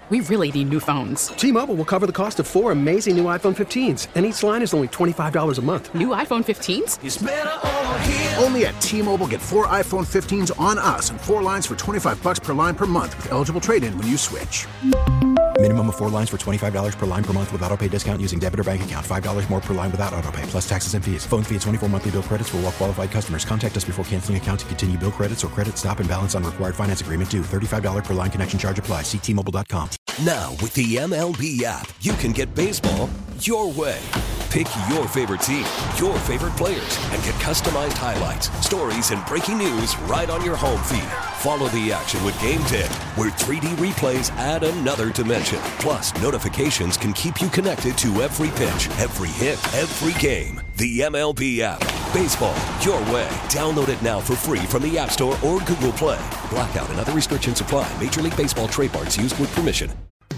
We really need new phones. T-Mobile will cover the cost of 4 amazing new iPhone 15s, and each line is only $25 a month. New iPhone 15s? It's better over here. Only at T-Mobile, get 4 iPhone 15s on us and 4 lines for $25 per line per month with eligible trade-in when you switch. Minimum of 4 lines for $25 per line per month with autopay discount using debit or bank account. $5 more per line without autopay, plus taxes and fees. Phone fee at 24 monthly bill credits for well-qualified customers. Contact us before canceling account to continue bill credits or credit stop and balance on required finance agreement due. $35 per line connection charge applies. See T-Mobile.com. Now, with the MLB app, you can get baseball your way. Pick your favorite team, your favorite players, and get customized highlights, stories, and breaking news right on your home feed. Follow the action with Game Day, where 3D replays add another dimension. Plus, notifications can keep you connected to every pitch, every hit, every game. The MLB app. Baseball your way. Download it now for free from the App Store or Google Play. Blackout and other restrictions apply. Major League Baseball trademarks used with permission.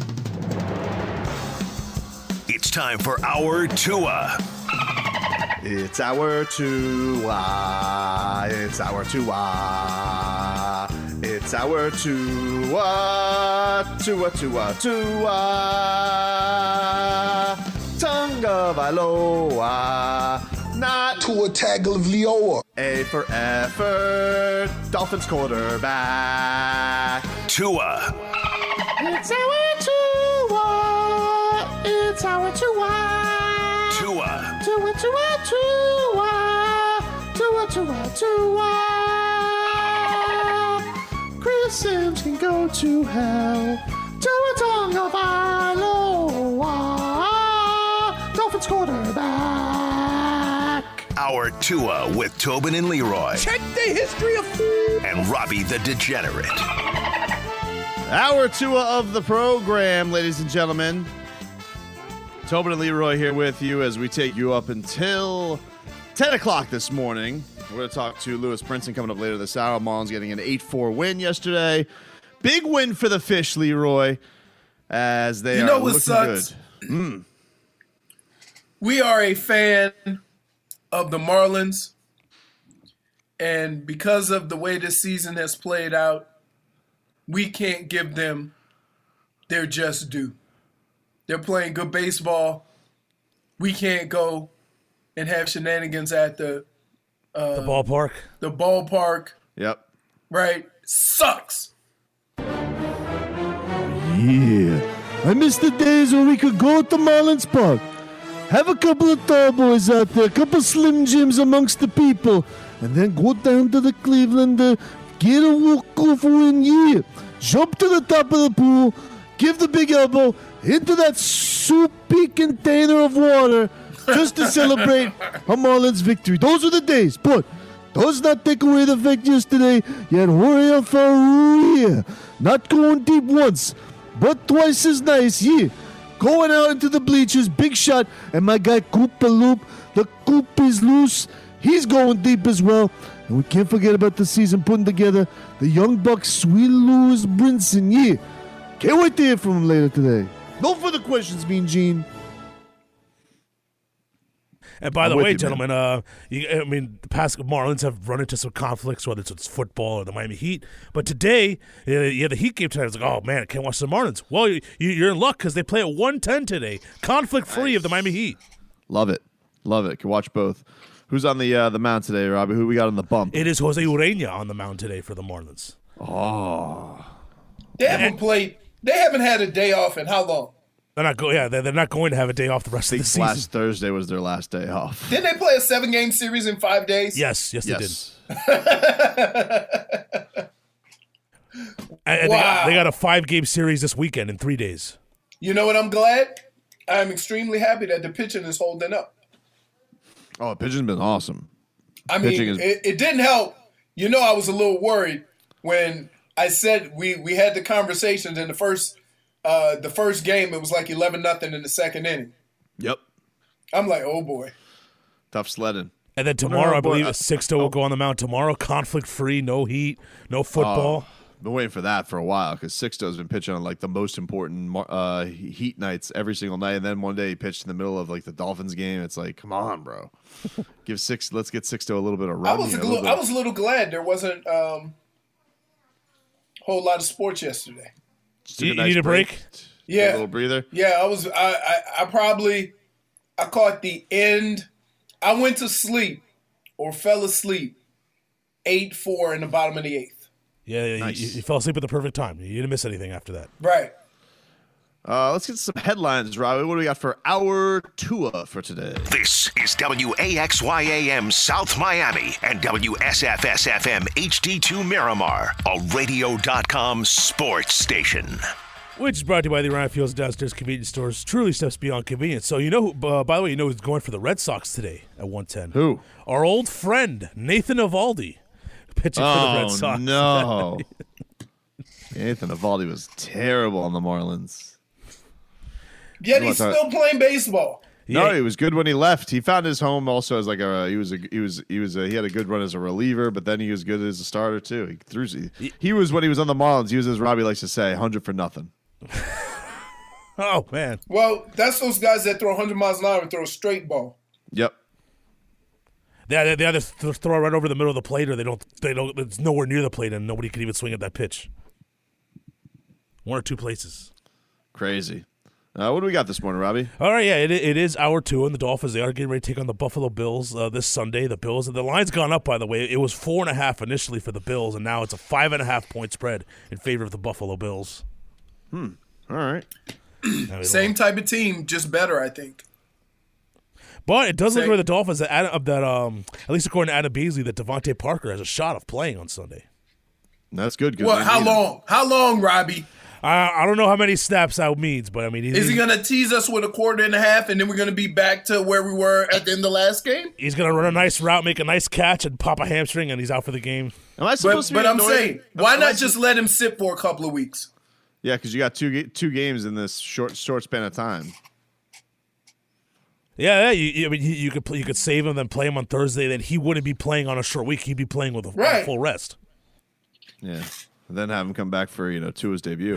It's time for Our Tua. It's our Tua. It's our Tua. It's our Tua. Tua, Tua, Tua. Tonga Vailoa. Not Tua Tagovailoa. A for effort. Dolphins quarterback. Tua. It's our Tua. It's our Tua. Tua. Tua, Tua, Tua. Tua, Tua, Tua. Chris Sims can go to hell. Tua Tagovailoa. Dolphins quarterback. Our Tua with Tobin and Leroy. Check the history of food. And Robbie the Degenerate. Hour Tua of the program, ladies and gentlemen. Tobin and Leroy here with you as we take you up until 10 o'clock this morning. We're going to talk to Lewis Brinson coming up later this hour. Marlins getting an 8-4 win yesterday. Big win for the Fish, Leroy, as they are looking sucks? Good. We are a fan of the Marlins, and because of the way this season has played out, we can't give them their just due. They're playing good baseball. We can't go and have shenanigans at the ballpark. The ballpark. Yep. Right? Sucks. Yeah. I miss the days when we could go to Marlins Park, have a couple of tall boys out there, a couple Slim Jims amongst the people, and then go down to the Cleveland, get a walk-off win, yeah. Jump to the top of the pool, give the big elbow into that soupy container of water just to celebrate a Marlins victory. Those are the days, but does not take away the fact yesterday you had Jorge Faria not going deep once, but twice as nice, yeah. Going out into the bleachers, big shot, and my guy Koopa Loop, the Coop is loose. He's going deep as well. And we can't forget about the season putting together the Young Bucks, Sweet Lewis Brinson, yeah. Can't wait to hear from him later today. No further questions, Mean Gene. And by the way, gentlemen, the past Marlins have run into some conflicts, whether it's football or the Miami Heat. But today, the Heat game tonight. I was like, oh, man, I can't watch the Marlins. Well, you're in luck because they play at 1:10 today. Conflict-free of the Miami Heat. Love it. Love it. Can watch both. Who's on the mound today, Robbie? Who we got on the bump? It is Jose Urena on the mound today for the Marlins. Oh. They haven't played. They haven't had a day off in how long? They're not they're not going to have a day off the rest of the season. Last Thursday was their last day off. Didn't they play a 7-game series in 5 days? Yes, they did. And Wow. they got a 5-game series this weekend in 3 days. You know what? I'm glad. I'm extremely happy that the pitching is holding up. Oh, the pitching's been awesome. I mean, it didn't help. You know, I was a little worried when I said we had the conversations in the first game. It was like 11-0 in the second inning. Yep. I'm like, oh boy, tough sledding. And then tomorrow, I believe Sixto will go on the mound tomorrow. Conflict-free, no heat, no football. Been waiting for that for a while because Sixto's been pitching on like the most important heat nights every single night, and then one day he pitched in the middle of like the Dolphins game. It's like, come on, bro, let's get Sixto a little bit of run. I was a little glad there wasn't a whole lot of sports yesterday. You need a break? Yeah. A little breather? Yeah, I caught the end. I went to sleep or fell asleep 8-4 in the bottom of the 8th. Yeah, Nice. you fell asleep at the perfect time. You didn't miss anything after that. Right. Let's get some headlines, Robbie. What do we got for our Tua for today? This is WAXYAM South Miami and WSFS-FM HD2 Miramar, a radio.com sports station. Which is brought to you by the Ryan Fields Downstairs Convenience Stores. Truly steps beyond convenience. So, you know, by the way, you know who's going for the Red Sox today at 1:10? Who? Our old friend, Nathan Eovaldi, pitching for the Red Sox. Oh, no. Nathan Eovaldi was terrible on the Marlins. Yet he's still playing baseball. No, he was good when he left. He found his home also as like he had a good run as a reliever, but then he was good as a starter too. He was when he was on the Marlins. He was, as Robbie likes to say, 100 for nothing. Oh man. Well, that's those guys that throw 100 miles an hour and throw a straight ball. Yep. They either throw it right over the middle of the plate, or they don't. It's nowhere near the plate, and nobody can even swing at that pitch. One or two places. Crazy. What do we got this morning, Robbie? All right, yeah, it is hour 2, and the Dolphins, they are getting ready to take on the Buffalo Bills this Sunday. The Bills, the line's gone up, by the way. It was 4.5 initially for the Bills, and now it's a 5.5 point spread in favor of the Buffalo Bills. All right. Same type of team, just better, I think. But it does look like the Dolphins that at least according to Adam Beasley, that Devontae Parker has a shot of playing on Sunday. That's good. Well, how long? How long, Robbie? I don't know how many snaps that means, but I mean, is he going to tease us with a quarter and a half, and then we're going to be back to where we were at the end of the last game? He's going to run a nice route, make a nice catch, and pop a hamstring, and he's out for the game. Am I supposed to be But I'm annoyed? saying, why not just let him sit for a couple of weeks? Yeah, because you got two games in this short span of time. Yeah, you could save him, then play him on Thursday. Then he wouldn't be playing on a short week. He'd be playing with a full rest. Yeah, and then have him come back for Tua's debut.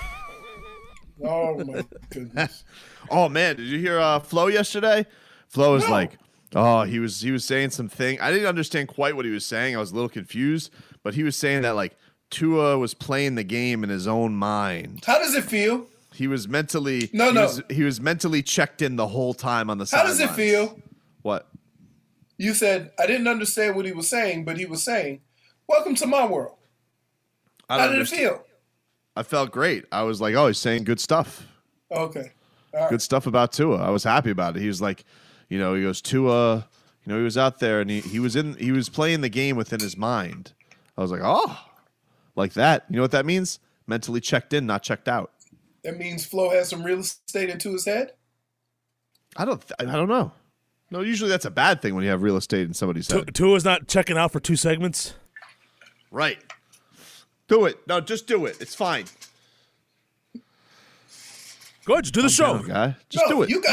Oh my goodness! Oh man, did you hear Flo yesterday? Flo was like, he was saying something. I didn't understand quite what he was saying. I was a little confused, but he was saying that like Tua was playing the game in his own mind. How does it feel? He was mentally He was mentally checked in the whole time on the How sidelines. does it feel? What? You said I didn't understand what he was saying, but he was saying, "Welcome to my world." How did it feel? I felt great. I was like, he's saying good stuff. Okay. All right. Good stuff about Tua. I was happy about it. He was like, he goes, Tua, he was out there and he was playing the game within his mind. I was like, like that. You know what that means? Mentally checked in, not checked out. That means Flo has some real estate into his head? I don't know. No, usually that's a bad thing when you have real estate in somebody's head. Tua's not checking out for 2 segments? Right. Do it. No, just do it. It's fine. Go ahead, just do the show. Guy. Just do it. You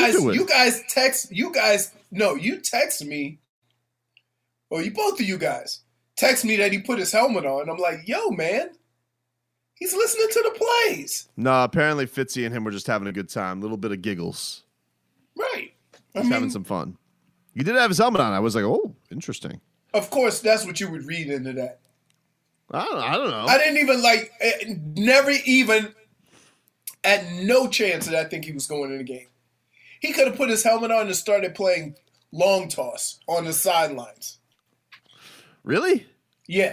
text me. Well, both of you guys text me that he put his helmet on. I'm like, yo, man, he's listening to the plays. No, apparently Fitzy and him were just having a good time. A little bit of giggles. Right. Having some fun. He did have his helmet on. I was like, oh, interesting. Of course, that's what you would read into that. I don't know. I didn't even never even at no chance that I think he was going in the game. He could have put his helmet on and started playing long toss on the sidelines. Really? Yeah.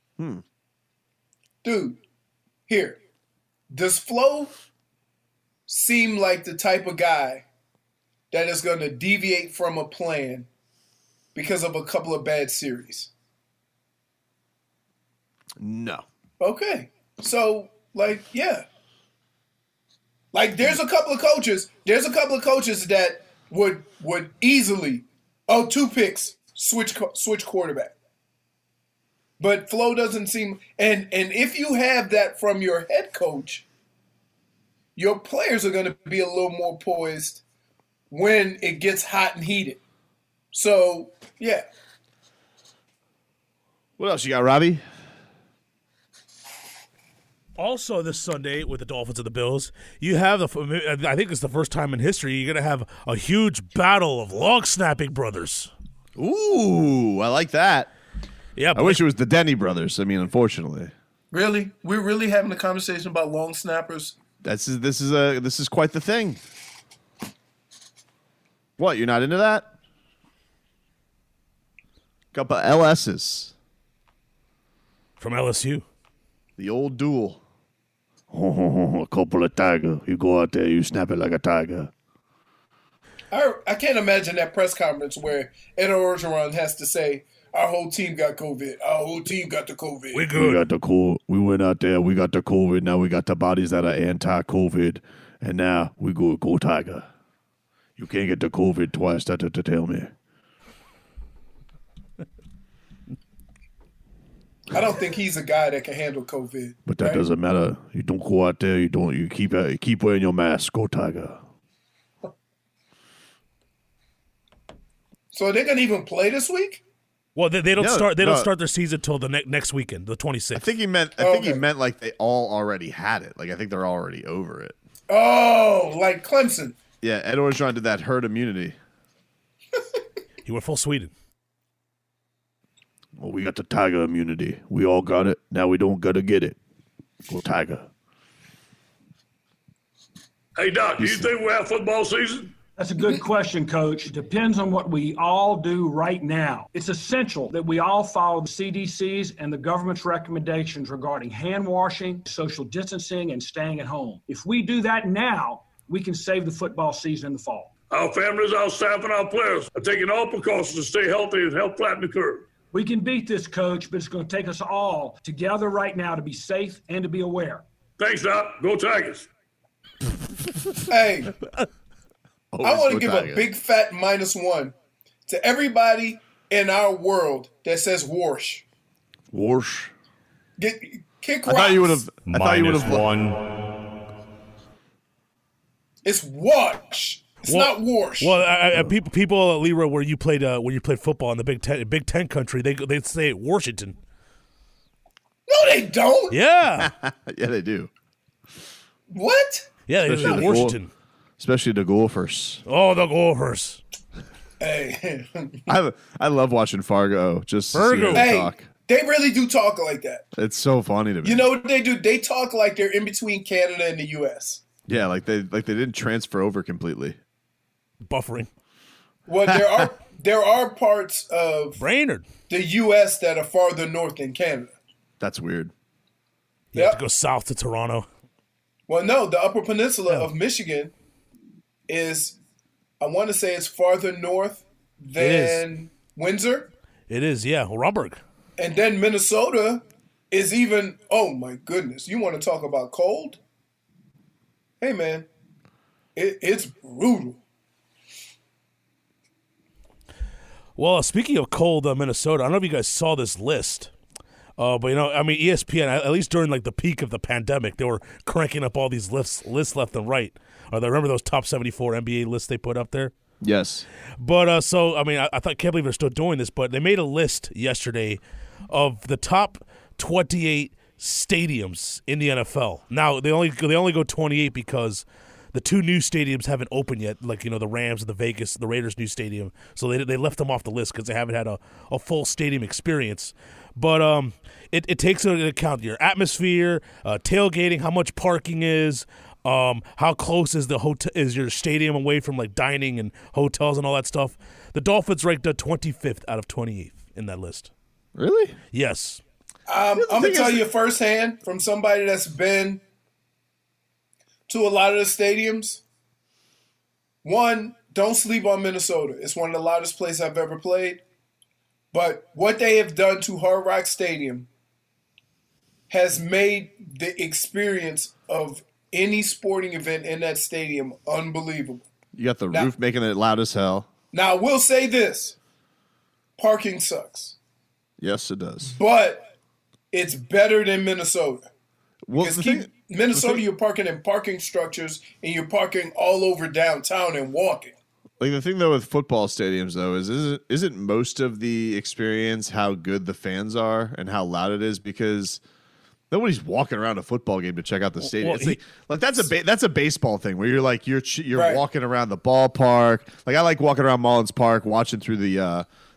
Dude, here. Does Flo seem like the type of guy that is going to deviate from a plan because of a couple of bad series? No. Okay. So, yeah. There's a couple of coaches that would easily, 2 picks, switch quarterback. But Flo doesn't seem, and if you have that from your head coach, your players are going to be a little more poised when it gets hot and heated. So, yeah. What else you got, Robbie? Also, this Sunday with the Dolphins and the Bills, you have I think it's the first time in history you're going to have a huge battle of long-snapping brothers. Ooh, I like that. Yeah, I wish it was the Denny brothers. I mean, unfortunately. Really? We're really having a conversation about long snappers? This is quite the thing. What, you're not into that? Couple LS's. From LSU. The old duel. A couple of tiger. You go out there, you snap it like a tiger. I can't imagine that press conference where Ed Orgeron has to say, our whole team got COVID. Our whole team got the COVID. We good. We got the COVID. We went out there. We got the COVID. Now we got the bodies that are anti-COVID. And now we go tiger. You can't get the COVID twice. That's to tell me. I don't think he's a guy that can handle COVID. But that doesn't matter. You don't go out there. You keep wearing your mask. Go tiger. So they're gonna even play this week? Well, they don't start. They don't start their season until the next weekend, the 26th. I think he meant like they all already had it. Like I think they're already over it. Oh, like Clemson. Yeah, Ed Orgeron did that herd immunity. He went full Sweden. Well, we got the tiger immunity. We all got it. Now we don't gotta get it. Go tiger. Hey, Doc, do you think we'll have football season? That's a good question, Coach. It depends on what we all do right now. It's essential that we all follow the CDC's and the government's recommendations regarding hand washing, social distancing, and staying at home. If we do that now, we can save the football season in the fall. Our families, our staff, and our players are taking all precautions to stay healthy and help flatten the curve. We can beat this, Coach, but it's going to take us all together right now to be safe and to be aware. Thanks, Doc. Go Tigers. Hey. I want to give a big fat -1 to everybody in our world that says Warsh. Warsh. Kick rocks. I thought you would have. -1. It's Wash. It's not Warsh. Well, people, Leroy, where you played football in the Big Ten country, they say Washington. No, they don't. Yeah. Yeah, they do. What? Yeah, they say Washington. Especially the Gophers. Oh, the Gophers. Hey. I love watching Fargo. Just to see them talk. They really do talk like that. It's so funny to me. You know what they do? They talk like they're in between Canada and the U.S. Yeah, like they didn't transfer over completely. Buffering. Well, there are parts of Brainerd, the U.S. that are farther north than Canada. That's weird. You have to go south to Toronto. Well, no, the Upper Peninsula of Michigan is, I want to say it's farther north than Windsor. It is, yeah. Well, Rumburg. And then Minnesota is even, oh my goodness. You want to talk about cold? Hey, man, it's brutal. Well, speaking of cold Minnesota, I don't know if you guys saw this list. But, ESPN, at least during, like, the peak of the pandemic, they were cranking up all these lists left and right. Remember those top 74 NBA lists they put up there? Yes. But, I can't believe they're still doing this, but they made a list yesterday of the top 28 stadiums in the NFL. Now, they only go 28 because the two new stadiums haven't opened yet, like, the Rams and the Raiders' new stadium. So they left them off the list because they haven't had a full stadium experience. But it takes into account your atmosphere, tailgating, how much parking is, how close is your stadium away from like dining and hotels and all that stuff. The Dolphins ranked 25th out of 28th in that list. Really? Yes. I'm gonna tell you firsthand from somebody that's been to a lot of the stadiums. One, don't sleep on Minnesota. It's one of the loudest places I've ever played. But what they have done to Hard Rock Stadium has made the experience of any sporting event in that stadium unbelievable. You got the roof making it loud as hell. Now, I will say this. Parking sucks. Yes, it does. But it's better than Minnesota. Well, Minnesota, you're parking in parking structures, and you're parking all over downtown and walking. Like the thing though with football stadiums though is isn't most of the experience how good the fans are and how loud it is, because nobody's walking around a football game to check out the stadium. Well, it's like that's a baseball thing where you're right. Walking around the ballpark. Like I like walking around Mullins Park, watching through the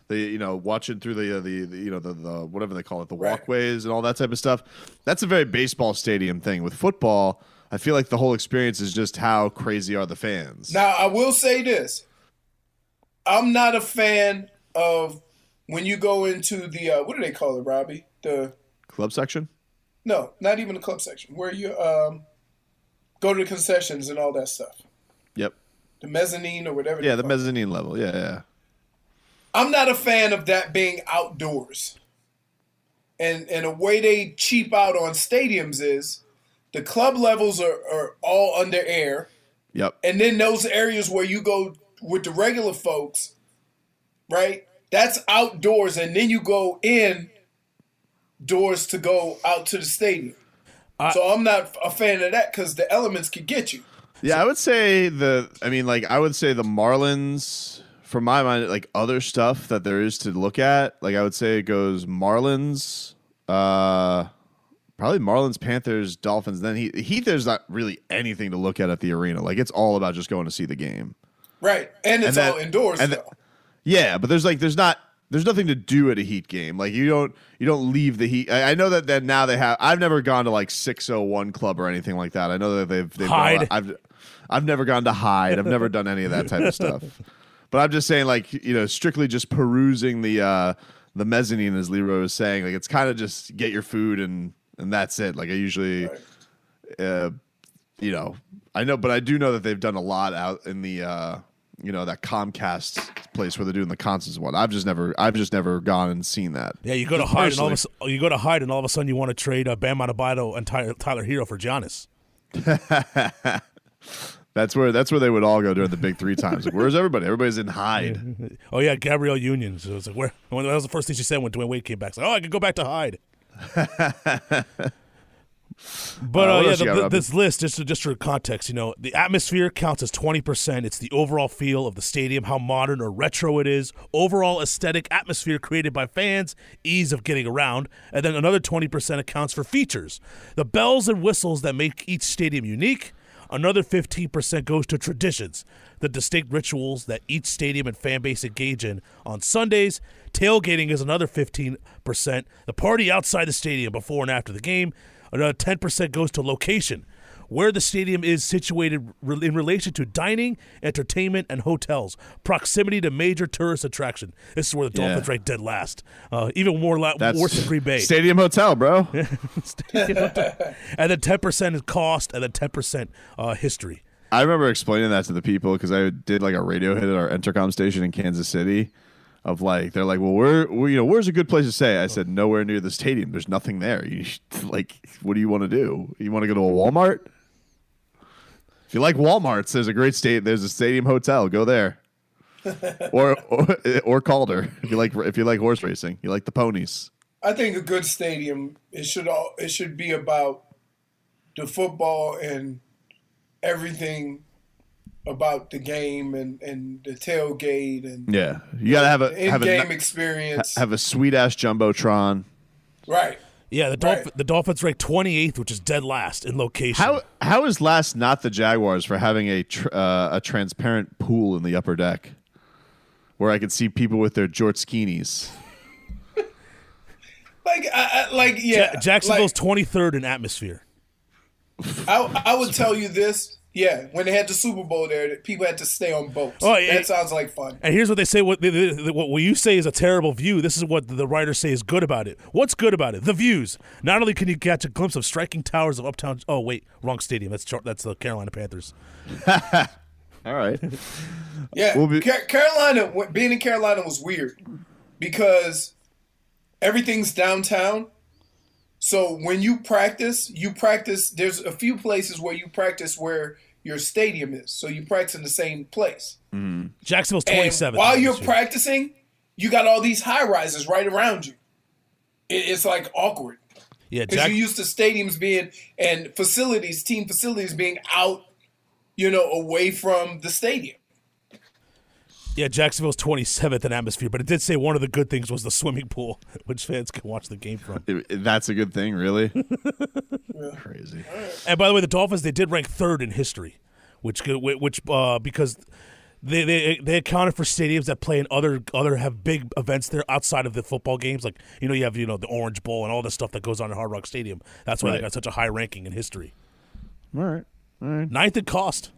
watching through the whatever they call it, the walkways and all that type of stuff. That's a very baseball stadium thing. With football, I feel like the whole experience is just how crazy are the fans. Now, I will say this. I'm not a fan of when you go into the, what do they call it, Robbie? The club section? No, not even the club section. Where you go to the concessions and all that stuff. Yep. The mezzanine or whatever. Yeah, the mezzanine level. Yeah. I'm not a fan of that being outdoors. And a way they cheap out on stadiums is the club levels are all under air. Yep. And then those areas where you go with the regular folks, right? That's outdoors. And then you go in doors to go out to the stadium. So I'm not a fan of that because the elements could get you. Yeah, I would say the Marlins, from my mind, like other stuff that there is to look at, like I would say it goes Marlins, probably Marlins, Panthers, Dolphins. Then Heat, there's not really anything to look at the arena. Like it's all about just going to see the game. Right. And it's all indoors though. Yeah, but there's nothing to do at a Heat game. Like you don't leave the Heat. I know that now they have. I've never gone to like 601 Club or anything like that. I know that they've Hyde. I've never gone to Hyde. I've never done any of that type of stuff. But I'm just saying, like, strictly just perusing the mezzanine, as Leroy was saying, like it's kind of just get your food and that's it. Like I usually, I know, but I do know that they've done a lot out in the that Comcast place where they're doing the concerts one. I've just never gone and seen that. Yeah, you go to Hyde and all of a sudden you want to trade Bam Adebayo and Tyler Hero for Giannis. That's where they would all go during the big three times. Like, where's everybody? Everybody's in Hyde. Oh yeah, Gabrielle Union. So it's like that was the first thing she said when Dwayne Wade came back. It's like, I could go back to Hyde. But this list, just for context, the atmosphere counts as 20%. It's the overall feel of the stadium, how modern or retro it is, overall aesthetic atmosphere created by fans, ease of getting around, and then another 20% accounts for features, the bells and whistles that make each stadium unique. Another 15% goes to traditions, the distinct rituals that each stadium and fan base engage in on Sundays. Tailgating is another 15%, the party outside the stadium before and after the game. Another 10% goes to location, where the stadium is situated in relation to dining, entertainment, and hotels. Proximity to major tourist attraction. This is where the Dolphins rank dead last. Even worse than Green Bay. Stadium hotel, bro. Stadium hotel. And then 10% is cost, and then 10% history. I remember explaining that to the people because I did like a radio hit at our Entercom station in Kansas City. Of like, they're like, well, where's a good place to stay? I said, nowhere near the stadium. There's nothing there. What do you want to do? You want to go to a Walmart? If you like Walmarts, there's a stadium hotel. Go there, or Calder. If you like horse racing, you like the ponies. I think a good stadium it should be about the football and everything about the game and the tailgate and you gotta have a in-game experience. Have a sweet ass jumbotron, right? Yeah, the Dolphins rank 28th, which is dead last in location. How is last not the Jaguars for having a transparent pool in the upper deck where I could see people with their jortskinis? Jacksonville's 23rd in atmosphere. I would tell you this. Yeah, when they had the Super Bowl there, people had to stay on boats. Oh, yeah. That sounds like fun. And here's what they say. What you say is a terrible view. This is what the writers say is good about it. What's good about it? The views. Not only can you catch a glimpse of striking towers of uptown. Oh, wait, wrong stadium. That's the Carolina Panthers. All right. Yeah, Carolina. Being in Carolina was weird because everything's downtown. So when you practice, there's a few places where you practice where your stadium is. So you practice in the same place. Mm-hmm. Jacksonville's 27th. While you're practicing, you got all these high rises right around you. It's like awkward. Yeah, because you're used to stadiums being and team facilities being out, away from the stadium. Yeah, Jacksonville's 27th in atmosphere, but it did say one of the good things was the swimming pool, which fans can watch the game from. That's a good thing, really? Crazy. And by the way, the Dolphins, they did rank 3rd in history, which because They accounted for stadiums that play in other have big events there outside of the football games. Like, you have the Orange Bowl and all the stuff that goes on in Hard Rock Stadium. That's why they got such a high ranking in history. All right. Ninth in cost.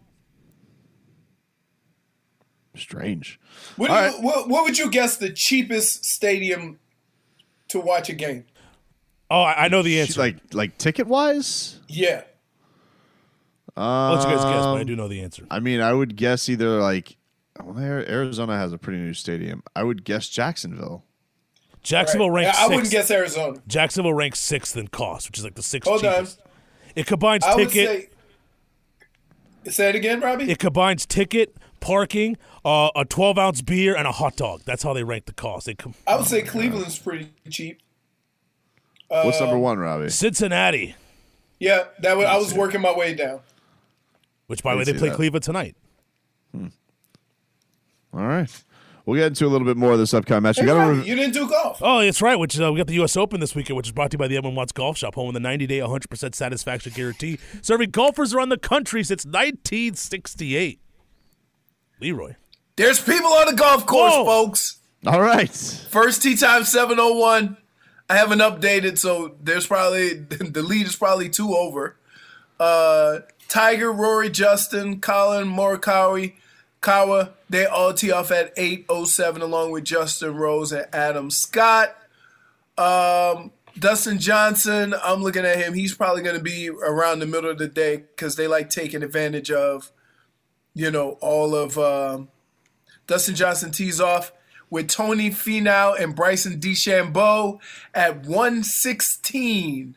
Strange. What would you guess the cheapest stadium to watch a game? Oh, I know the answer. Like ticket wise? Yeah. I'll let you guys guess, but I do know the answer. I mean, I would guess either Arizona has a pretty new stadium. I would guess Jacksonville. Jacksonville ranks 6th. I wouldn't guess Arizona. Jacksonville ranks 6th in cost, which is like the 6th Hold cheapest. on. It combines ticket. Say it again, Robbie. It combines ticket, parking, a 12-ounce beer, and a hot dog. That's how they rank the cost. I would say Cleveland's pretty cheap. What's number 1, Robbie? Cincinnati. Yeah, I was working my way down. Which, by the way, they play Cleveland tonight. All right. We'll get into a little bit more of this upcoming match. Hey, you didn't do golf. Oh, that's right. Which we got the U.S. Open this weekend, which is brought to you by the Edwin Watts Golf Shop, home of the 90-day 100% satisfaction guarantee, serving golfers around the country since 1968. Leroy. There's people on the golf course, folks. All right. First tee time 7:01. I haven't updated, so there's probably the lead is probably 2 over. Tiger, Rory, Justin, Colin, Morikawa, they all tee off at 8:07 along with Justin Rose and Adam Scott. Dustin Johnson, I'm looking at him. He's probably going to be around the middle of the day because they like taking advantage of, all of Dustin Johnson tees off with Tony Finau and Bryson DeChambeau at 116.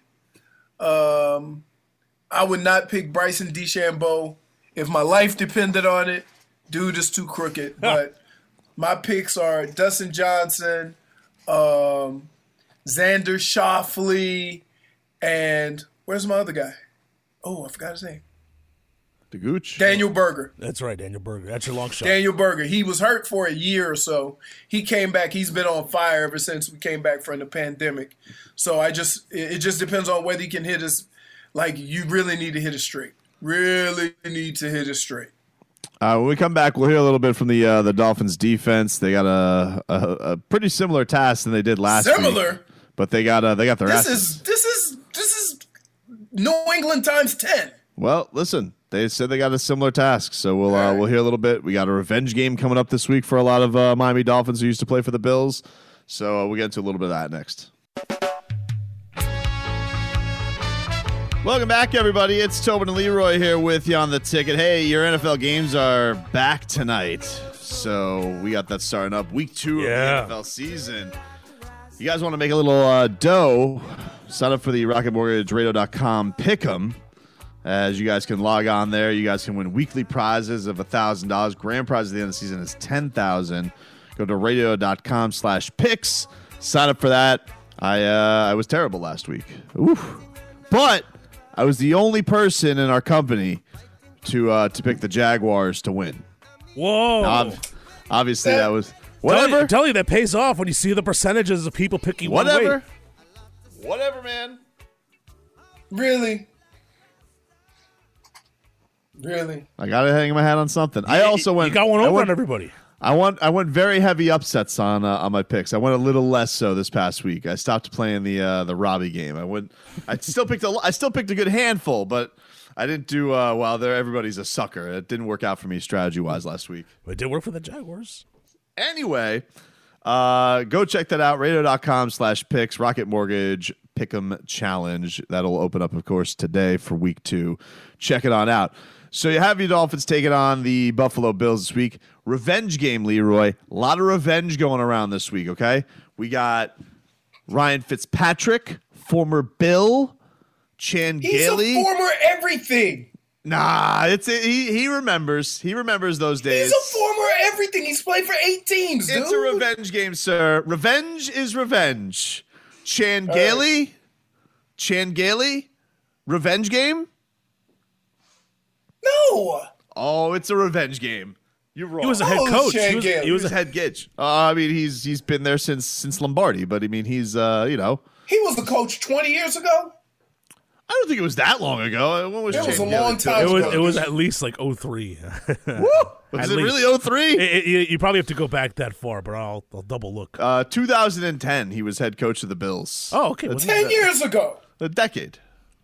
I would not pick Bryson DeChambeau if my life depended on it. Dude is too crooked. But my picks are Dustin Johnson, Xander Schauffele, and where's my other guy? Oh, I forgot his name. The Gooch? Daniel Berger. That's right, Daniel Berger. That's your long shot. Daniel Berger. He was hurt for a year or so. He came back. He's been on fire ever since we came back from the pandemic. So it just depends on whether he can hit his. Like, you really need to hit it straight. Really need to hit it straight. When we come back, we'll hear a little bit from the Dolphins defense. They got a pretty similar task than they did last week. But they got their asses. This is New England times 10. Well, listen, they said they got a similar task, so we'll hear a little bit. We got a revenge game coming up this week for a lot of Miami Dolphins who used to play for the Bills. So we'll get into a little bit of that next. Welcome back, everybody. It's Tobin and Leroy here with you on the ticket. Hey, your NFL games are back tonight, so we got that starting up. Week 2 of the NFL season. You guys want to make a little dough, sign up for the RocketMortgageRadio.com Pick'em, as you guys can log on there. You guys can win weekly prizes of $1,000. Grand prize at the end of the season is $10,000. Go to radio.com/picks. Sign up for that. I was terrible last week. Oof. But I was the only person in our company to pick the Jaguars to win. Whoa. Obviously, that was... Whatever. Tell you that pays off when you see the percentages of people picking one way. Whatever, man. Really? I got to hang my hat on something. I also went... You got one over on everybody. I went very heavy upsets on my picks. I went a little less so this past week. I stopped playing the Robbie game. I still picked a good handful, but I didn't do well there. Everybody's a sucker. It didn't work out for me strategy wise last week. It did work for the Jaguars. Anyway, go check that out. Radio.com/picks. Rocket Mortgage Pick'em Challenge. That'll open up, of course, today for week 2. Check it on out. So you have your Dolphins taking on the Buffalo Bills this week. Revenge game, Leroy. A lot of revenge going around this week, okay? We got Ryan Fitzpatrick, former Bill, Chan Gailey. He's a former everything. Nah, he remembers. He remembers those days. He's a former everything. He's played for 8 teams, dude. It's a revenge game, sir. Revenge is revenge. Chan Gailey? Chan Gailey? Revenge game? No. Oh, it's a revenge game. You're wrong. He was a head coach. He was a head coach. I mean, he's been there since Lombardi, but I mean, he's He was a coach 20 years ago. I don't think it was that long ago. When was It was a James long Taylor? time ago. It was at least like 03. Woo! Was it really 03? You probably have to go back that far, but I'll double look. 2010, he was head coach of the Bills. Oh, okay. 10 years ago. A decade.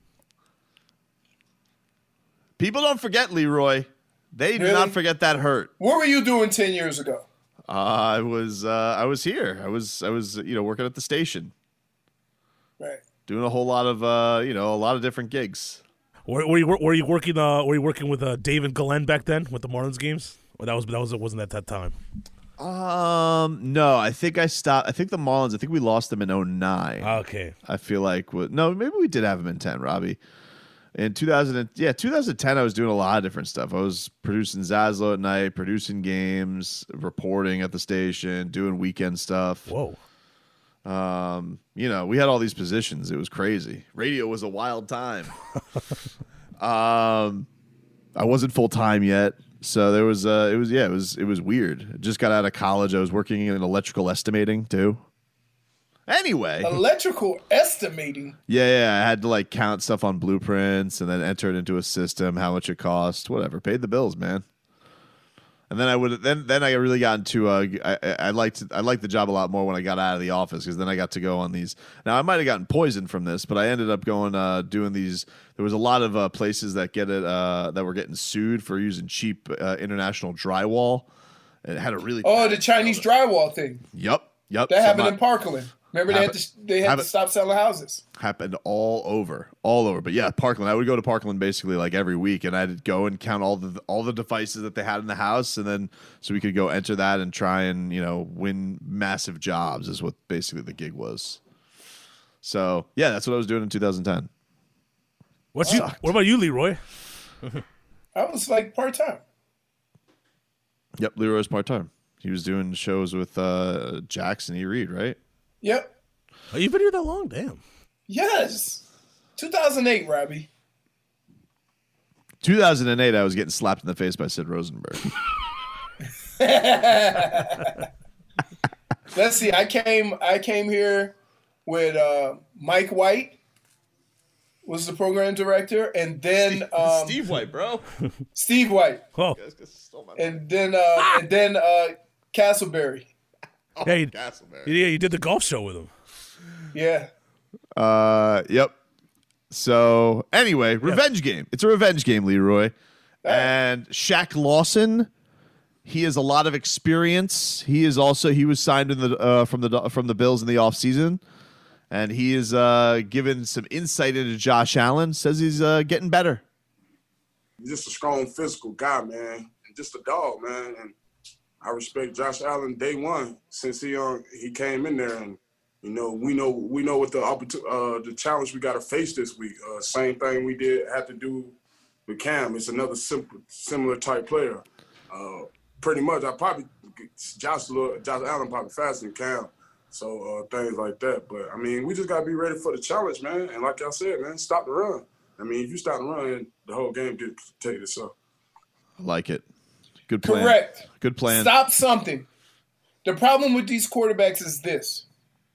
People don't forget, Leroy. They do not forget that hurt. What were you doing 10 years ago? I was here. I was working at the station. Right. Doing a whole lot of a lot of different gigs. Were you working? Were you working with David Glenn back then with the Marlins games? Or it wasn't at that time. No, I think I stopped. I think the Marlins. I think we lost them in 2009. Okay. I feel like maybe we did have them in 10, Robbie. In 2010, I was doing a lot of different stuff. I was producing Zaslow at night, producing games, reporting at the station, doing weekend stuff. Whoa. We had all these positions. It was crazy. Radio was a wild time. I wasn't full time yet, so there was it was weird. I just got out of college. I was working in electrical estimating too. Anyway, electrical estimating. Yeah, I had to count stuff on blueprints and then enter it into a system, how much it cost, whatever. Paid the bills, man. And then I really got into I liked the job a lot more when I got out of the office, because then I got to go on these. Now I might have gotten poisoned from this, but I ended up going doing these. There was a lot of places that that were getting sued for using cheap international drywall. And it had a really the Chinese drywall thing. Yep. That happened in Parkland. Remember they had to stop selling houses. Happened all over. But yeah, Parkland. I would go to Parkland basically every week, and I'd go and count all the devices that they had in the house, and then so we could go enter that and try and win massive jobs is what basically the gig was. So yeah, that's what I was doing in 2010. What about you, Leroy? I was part time. Yep, Leroy's part time. He was doing shows with Jackson E. Reed, right? Yep. Oh, you've been here that long? Damn. Yes. 2008, Robbie. 2008, I was getting slapped in the face by Sid Rosenberg. Let's see. I came here with Mike White was the program director, and then Steve White, bro. Steve White. Oh. And then Castleberry. Yeah, you did the golf show with him. Yeah. Yep. So anyway, revenge game. It's a revenge game, Leroy. And Shaq Lawson, he has a lot of experience. He was signed from the Bills in the offseason, and he is given some insight into Josh Allen. Says he's getting better. He's just a strong physical guy, man, and just a dog, man. And I respect Josh Allen day one since he came in there, and we know what the challenge we got to face this week. Same thing we had to do with Cam. It's another similar type player. Pretty much, Josh Allen probably faster than Cam, so things like that. But I mean, we just gotta be ready for the challenge, man. And like I said, man, stop the run. I mean, if you stop the run, the whole game did take itself. I like it. Good plan. Correct. Good plan. Stop something. The problem with these quarterbacks is this.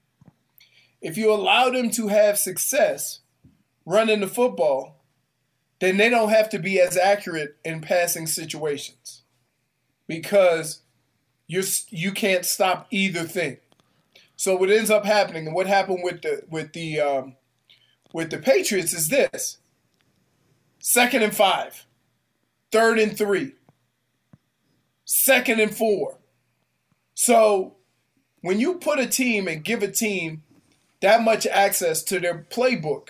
If you allow them to have success running the football, then they don't have to be as accurate in passing situations, because you can't stop either thing. So what ends up happening, and what happened with the Patriots, is this: 2nd and 5, 3rd and 3. 2nd and 4. So when you put a team and give a team that much access to their playbook,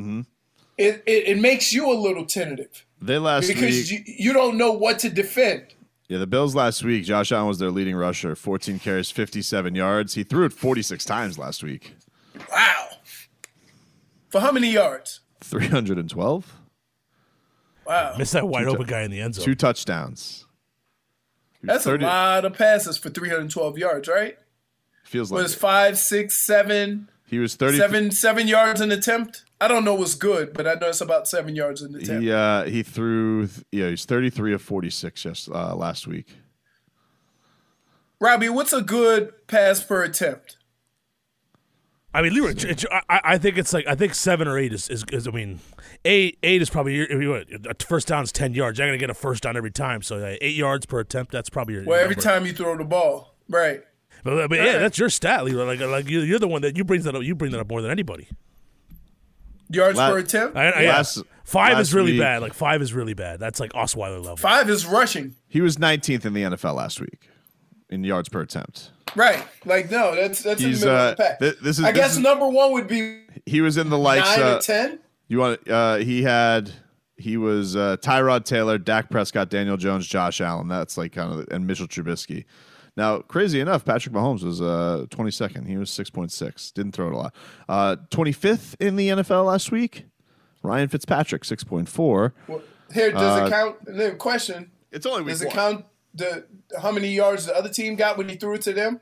it makes you a little tentative. Because you don't know what to defend. Yeah, the Bills last week, Josh Allen was their leading rusher, 14 carries, 57 yards. He threw it 46 times last week. Wow. For how many yards? 312. Wow. Missed that wide open guy in the end zone. 2 touchdowns. That's a lot of passes for 312 yards, right? Feels like it was 5, 6, 7. He was 7 yards an attempt. I don't know what's good, but I know it's about 7 yards an attempt. He threw. He's 33 of 46 last week. Robbie, what's a good pass per attempt? I mean, Leroy, I think it's like, I think 7 or 8 is I mean, 8 is probably a first down is 10 yards. You're going to get a first down every time. So 8 yards per attempt, that's probably your Well, every number. time you throw the ball. Right. But yeah, that's your stat, Leroy. Like you're the one that you bring that up. You bring that up more than anybody. Yards per attempt? Yeah. 5 is really week. bad. Like 5 is really bad. That's like Osweiler level. 5 is rushing. He was 19th in the NFL last week in yards per attempt. Right. Like, no, that's in the middle of the pack. I guess number 1 would be he was in the likes 9 or 10. You want he was Tyrod Taylor, Dak Prescott, Daniel Jones, Josh Allen. That's like kind of, and Mitchell Trubisky. Now, crazy enough, Patrick Mahomes was 22nd. He was 6.6. Didn't throw it a lot. 25th in the NFL last week. Ryan Fitzpatrick, 6.4. Well, here, does it count? The question. It's only week Does it 1. count how many yards the other team got when he threw it to them?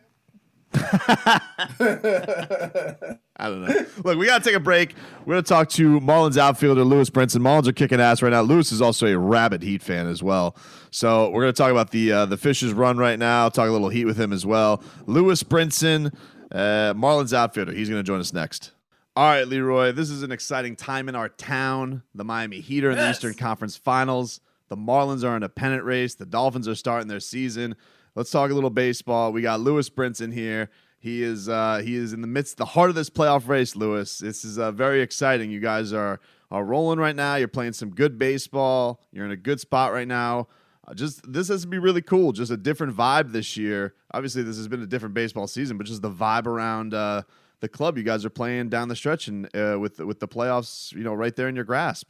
I don't know. Look, we got to take a break. We're going to talk to Marlins outfielder Lewis Brinson. Marlins are kicking ass right now. Lewis is also a rabid Heat fan as well. So we're going to talk about the Fishers run right now, talk a little Heat with him as well. Lewis Brinson, Marlins outfielder. He's going to join us next. All right, Leroy, this is an exciting time in our town. The Miami Heat are in the Eastern Conference Finals. The Marlins are in a pennant race. The Dolphins are starting their season. Let's talk a little baseball. We got Lewis Brinson here. He is in the heart of this playoff race, Lewis. This is very exciting. You guys are rolling right now. You're playing some good baseball. You're in a good spot right now. This has to be really cool. Just a different vibe this year. Obviously, this has been a different baseball season, but just the vibe around the club. You guys are playing down the stretch and with the playoffs, right there in your grasp.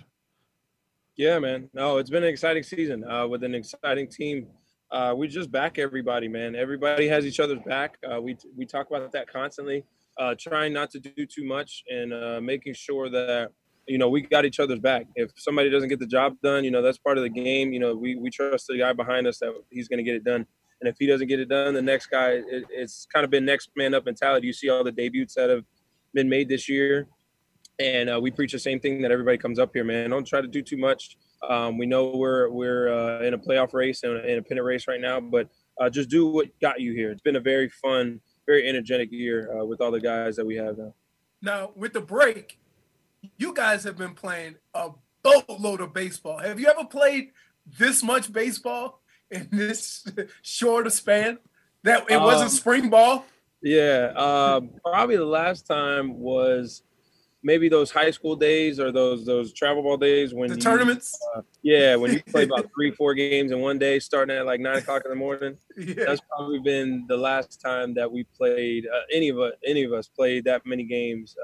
Yeah, man. No, it's been an exciting season with an exciting team. We just back everybody, man. Everybody has each other's back. We talk about that constantly, trying not to do too much and making sure that, we got each other's back. If somebody doesn't get the job done, that's part of the game. We trust the guy behind us that he's going to get it done. And if he doesn't get it done, the next guy, it's kind of been next man up mentality. You see all the debuts that have been made this year. And we preach the same thing that everybody comes up here, man. Don't try to do too much. We know we're in a playoff race and in a pennant race right now, but just do what got you here. It's been a very fun, very energetic year with all the guys that we have now. Now, with the break, you guys have been playing a boatload of baseball. Have you ever played this much baseball in this short a span? That it wasn't spring ball? Yeah, probably the last time was maybe those high school days or those travel ball days when the tournaments. When you play about 3-4 games in one day, starting at like 9:00 in the morning. Yeah. That's probably been the last time that we played. Any of us played that many games,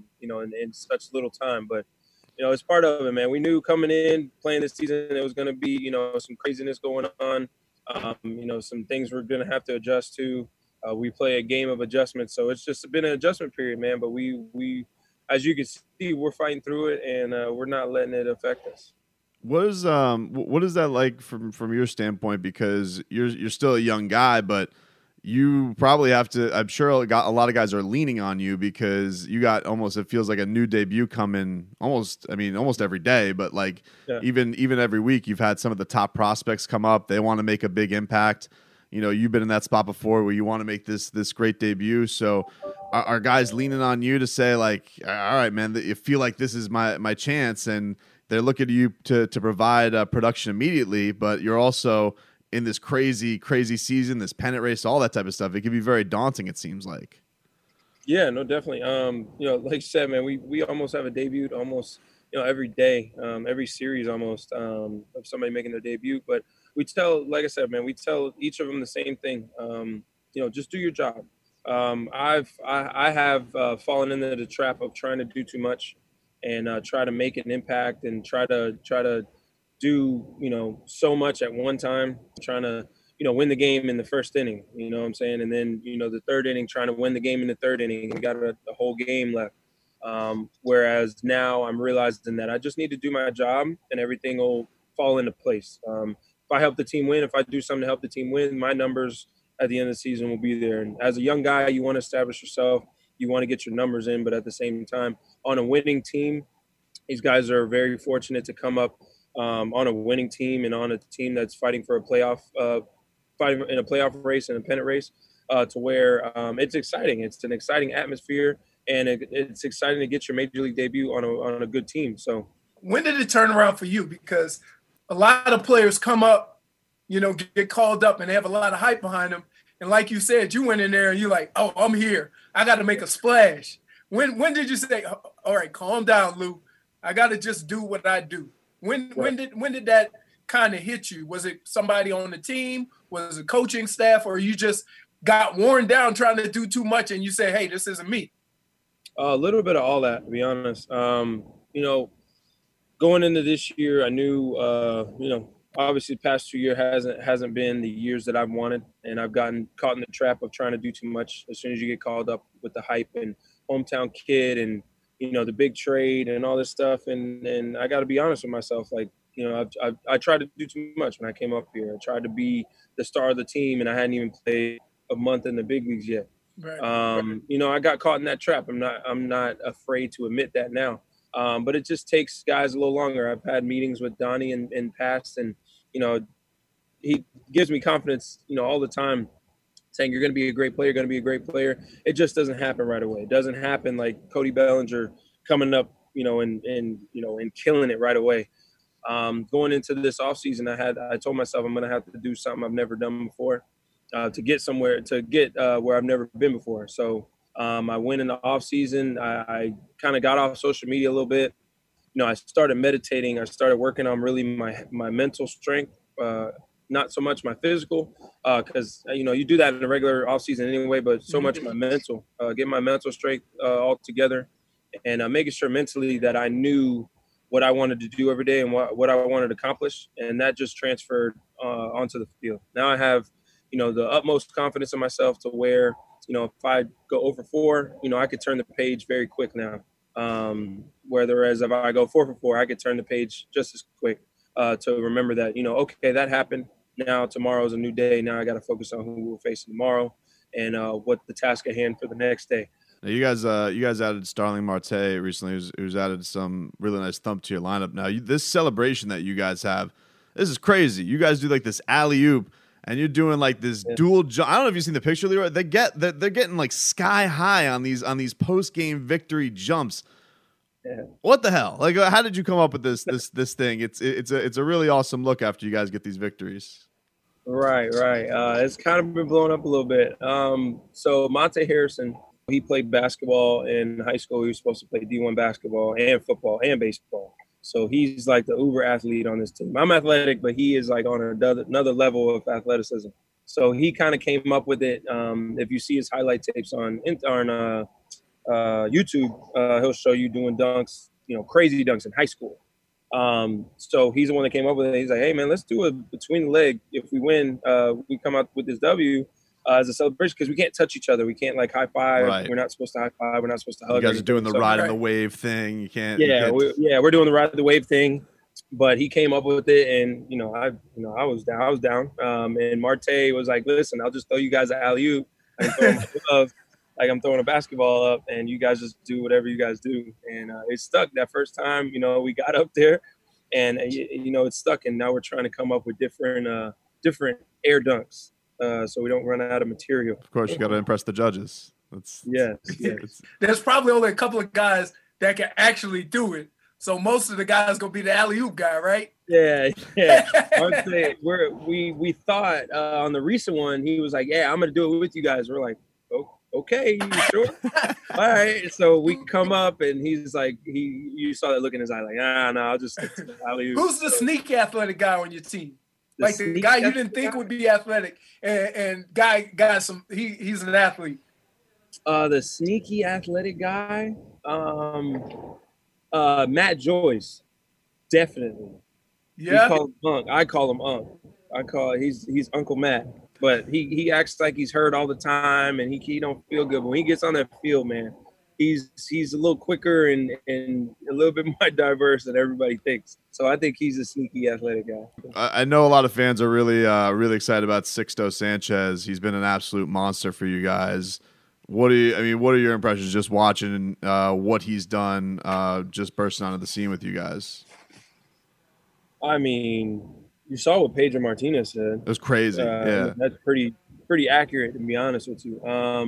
in such little time. But it's part of it, man. We knew coming in playing this season it was going to be some craziness going on. Some things we're going to have to adjust to. We play a game of adjustment, so it's just been an adjustment period, man. But we as you can see, we're fighting through it, and we're not letting it affect us. What is that like from your standpoint? Because you're still a young guy, but you probably have to. I'm sure a lot of guys are leaning on you because you got it feels like a new debut coming almost every day, but even every week you've had some of the top prospects come up. They want to make a big impact. You've been in that spot before where you want to make this great debut. So are guys leaning on you to say like, all right, man, you feel like this is my chance, and they're looking to you to provide production immediately, but you're also in this crazy season, this pennant race, all that type of stuff. It can be very daunting, it seems like. Yeah, no, definitely. Like you said, man, we almost have a debut almost, every day, every series almost of somebody making their debut. But we tell each of them the same thing. Just do your job. I have fallen into the trap of trying to do too much and try to make an impact and try to do, so much at one time, trying to, win the game in the first inning, you know what I'm saying? And then, the third inning, trying to win the game in the third inning. We got the whole game left. Whereas now I'm realizing that I just need to do my job and everything will fall into place. If I help the team win, if I do something to help the team win, my numbers at the end of the season will be there. And as a young guy, you want to establish yourself. You want to get your numbers in, but at the same time, on a winning team, these guys are very fortunate to come up on a winning team and on a team that's fighting for a playoff, fighting in a playoff race and a pennant race, to where it's exciting. It's an exciting atmosphere. and it's exciting to get your major league debut on a good team. So when did it turn around for you? Because a lot of players come up, get called up and they have a lot of hype behind them. And like you said, you went in there and you're like, oh, I'm here. I got to make a splash. When did you say, all right, calm down, Lou. I got to just do what I do? When did that kind of hit you? Was it somebody on the team? Was it coaching staff? Or you just got worn down trying to do too much and you say, hey, this isn't me? A little bit of all that, to be honest. Going into this year, I knew, obviously the past 2 years hasn't been the years that I've wanted, and I've gotten caught in the trap of trying to do too much as soon as you get called up with the hype and hometown kid and, the big trade and all this stuff. And I got to be honest with myself. Like, I tried to do too much when I came up here. I tried to be the star of the team, and I hadn't even played a month in the big leagues yet. Right. I got caught in that trap. I'm not afraid to admit that now. But it just takes guys a little longer. I've had meetings with Donnie in past, and, he gives me confidence, all the time, saying you're going to be a great player, going to be a great player. It just doesn't happen right away. It doesn't happen like Cody Bellinger coming up, and killing it right away. Going into this offseason, I told myself I'm going to have to do something I've never done before to get where I've never been before. So I went in the offseason. I kind of got off social media a little bit. I started meditating. I started working on really my mental strength, not so much my physical, because, you do that in the regular offseason anyway, but so much my mental, get my mental strength all together, and making sure mentally that I knew what I wanted to do every day and what I wanted to accomplish. And that just transferred onto the field. Now I have, the utmost confidence in myself to where, if I go 0 for 4, I could turn the page very quick now. Whereas if I go 4 for 4, I could turn the page just as quick to remember that, okay, that happened. Now tomorrow's a new day. Now I got to focus on who we're facing tomorrow and what the task at hand for the next day. Now you guys added Starling Marte recently, who's added some really nice thump to your lineup. Now this celebration that you guys have, this is crazy. You guys do like this alley-oop, and you're doing like this dual jump. I don't know if you've seen the picture, Leroy. They're getting like sky high on these post-game victory jumps. Yeah. What the hell? Like, how did you come up with this thing? It's a really awesome look after you guys get these victories. Right. It's kind of been blown up a little bit. So Monte Harrison, he played basketball in high school. He was supposed to play D1 basketball and football and baseball. So he's like the uber athlete on this team. I'm athletic, but he is like on another level of athleticism. So he kind of came up with it. If you see his highlight tapes on YouTube, he'll show you doing dunks, crazy dunks in high school. So he's the one that came up with it. He's like, hey man, let's do it between the leg. If we win, we come out with this W as a celebration, because we can't touch each other. We can't like high five. Right. We're not supposed to high five. We're not supposed to hug. You guys are doing the ride and the wave thing. You can't. Yeah, we're doing the ride and the wave thing. But he came up with it, and I was down. And Marte was like, listen, I'll just throw you guys an alley-oop. I can throw my glove. Like I'm throwing a basketball up, and you guys just do whatever you guys do. And it stuck that first time. We got up there, and it stuck. And now we're trying to come up with different air dunks, so we don't run out of material. Of course, you got to impress the judges. Yes. There's probably only a couple of guys that can actually do it. So most of the guys gonna be the alley-oop guy, right? Yeah. I'd say we thought on the recent one, he was like, "Yeah, I'm gonna do it with you guys." We're like, okay, you sure? All right. So we come up, and he's like, you saw that look in his eye, like, no, I'll just stick to the alley-oop. Who's the sneaky athletic guy on your team? Like the guy you didn't think would be athletic, and he's an athlete. The sneaky athletic guy, Matt Joyce, definitely. Yeah. I call him Unc. He's Uncle Matt. But he acts like he's hurt all the time, and he don't feel good. But when he gets on that field, man, he's a little quicker and a little bit more diverse than everybody thinks. So I think he's a sneaky athletic guy. I know a lot of fans are really excited about Sixto Sanchez. He's been an absolute monster for you guys. What are your impressions just watching what he's done, just bursting onto the scene with you guys? I mean, you saw what Pedro Martinez said. It was crazy. Yeah, that's pretty accurate, to be honest with you.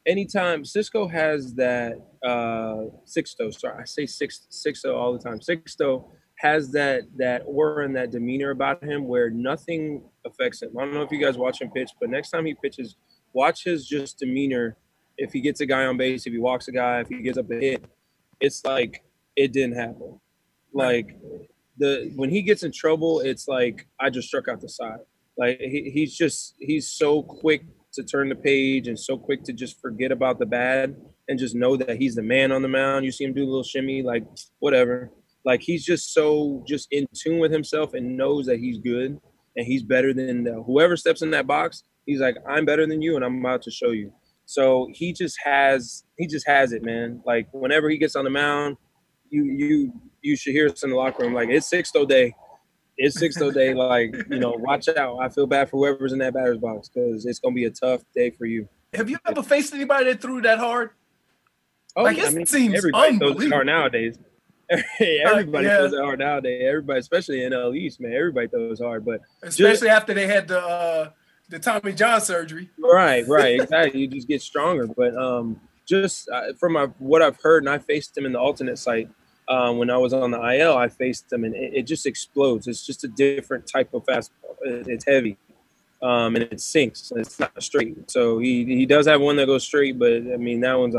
anytime Cisco has that Sixto, sorry, I say Sixto all the time. Sixto has that aura and that demeanor about him where nothing affects him. I don't know if you guys watch him pitch, but next time he pitches, watch his just demeanor. If he gets a guy on base, if he walks a guy, if he gets up a hit, it's like it didn't happen. Like when he gets in trouble, it's like I just struck out the side. Like he's so quick to turn the page and so quick to just forget about the bad and just know that he's the man on the mound. You see him do a little shimmy, like whatever. Like he's just in tune with himself and knows that he's good and he's better than whoever steps in that box. He's like, I'm better than you and I'm about to show you. So he just has it, man. Like whenever he gets on the mound, you should hear us in the locker room. Like it's Sixto day. It's Sixto day. Like, watch out. I feel bad for whoever's in that batter's box because it's going to be a tough day for you. Have you ever faced anybody that threw that hard? Oh, like, it seems everybody throws it hard nowadays. Everybody throws it hard nowadays. Everybody, especially in NL East, man, everybody throws hard. But especially after they had the Tommy John surgery. Right, exactly. You just get stronger. But from what I've heard, and I faced him in the alternate site when I was on the IL, I faced him, and it just explodes. It's just a different type of fastball. It's heavy, and it sinks. It's not straight. So he does have one that goes straight, but, I mean, that one's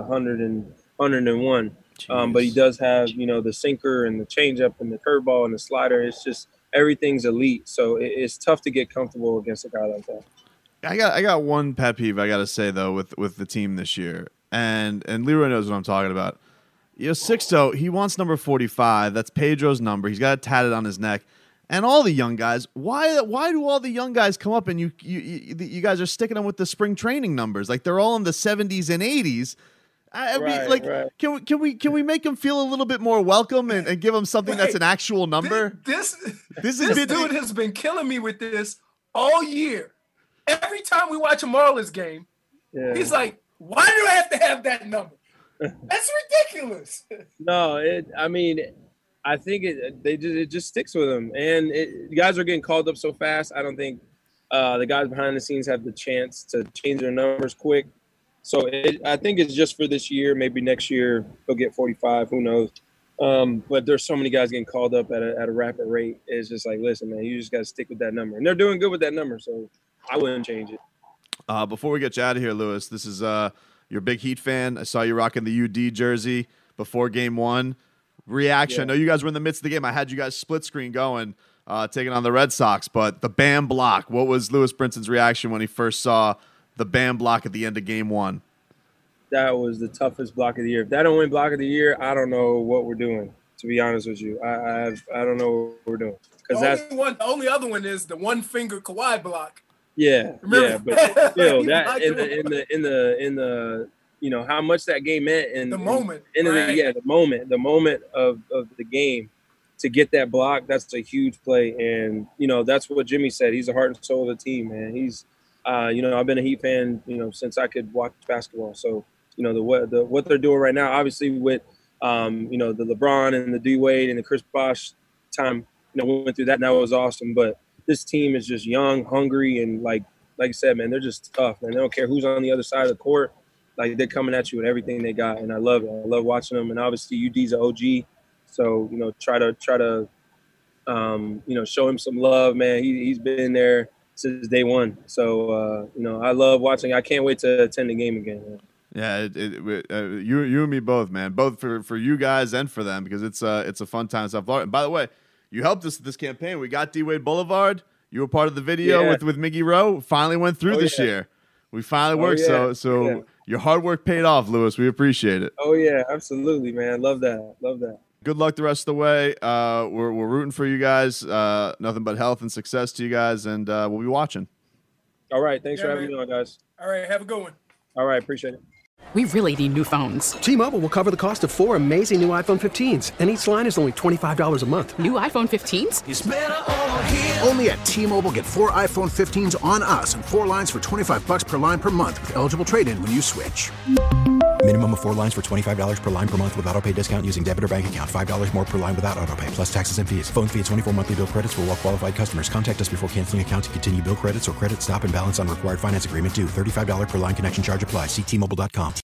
101. But he does have, the sinker and the changeup and the curveball and the slider. It's just everything's elite. So it's tough to get comfortable against a guy like that. I got one pet peeve I got to say though with the team this year, and Leroy knows what I'm talking about. Sixto, he wants number 45. That's Pedro's number. He's got it tatted on his neck. And all the young guys, why do all the young guys come up and you guys are sticking them with the spring training numbers? Like they're all in the 70s and 80s. Can we make him feel a little bit more welcome and give him something that's an actual number? This dude has been killing me with this all year. Every time we watch a Marlins game, he's like, "Why do I have to have that number? That's ridiculous." No, I think it just sticks with him, and guys are getting called up so fast. I don't think the guys behind the scenes have the chance to change their numbers quick. So I think it's just for this year. Maybe next year he'll get 45. Who knows? But there's so many guys getting called up at a rapid rate. It's just like, listen, man, you just got to stick with that number. And they're doing good with that number, so I wouldn't change it. Before we get you out of here, Lewis, this is you're a big Heat fan. I saw you rocking the UD jersey before Game 1. Reaction. I know you guys were in the midst of the game. I had you guys split screen going, taking on the Red Sox. But the Bam block, what was Lewis Brinson's reaction when he first saw the Bam block at the end of Game 1? That was the toughest block of the year. If that don't win block of the year, I don't know what we're doing, to be honest with you. I don't know what we're doing. The only other one is the one finger Kawhi block. Yeah, remember? But still, that in the how much that game meant and the moment. The moment of the game to get that block, that's a huge play. And that's what Jimmy said. He's the heart and soul of the team, man. He's I've been a Heat fan, since I could watch basketball. So, what they're doing right now, obviously with, the LeBron and the D Wade and the Chris Bosh time, we went through that and that was awesome. But this team is just young, hungry, and like I said, man, they're just tough, man. They don't care who's on the other side of the court. Like they're coming at you with everything they got, and I love it. I love watching them. And obviously UD's an OG, so try to show him some love, man. He's been there since day one. So, I love watching. I can't wait to attend the game again, man. Yeah, you and me both, man. Both for you guys and for them, because it's a fun time stuff. And by the way, you helped us with this campaign. We got D-Wade Boulevard. You were part of the video with Miggy Rowe. Finally went through this year. We finally worked. So your hard work paid off, Lewis. We appreciate it. Oh yeah, absolutely, man. Love that. Good luck the rest of the way. We're rooting for you guys. Nothing but health and success to you guys, and we'll be watching. All right. Thanks for having me on, guys. All right. Have a good one. All right. Appreciate it. We really need new phones. T-Mobile will cover the cost of 4 amazing new iPhone 15s, and each line is only $25 a month. New iPhone 15s? It's better over here. Only at T-Mobile, get 4 iPhone 15s on us and 4 lines for $25 per line per month with eligible trade-in when you switch. Minimum of 4 lines for $25 per line per month with autopay discount using debit or bank account. $5 more per line without autopay, plus taxes and fees. Phone fee at 24 monthly bill credits for well qualified customers. Contact us before canceling account to continue bill credits or credit stop and balance on required finance agreement due. $35 per line connection charge applies. See T-Mobile.com.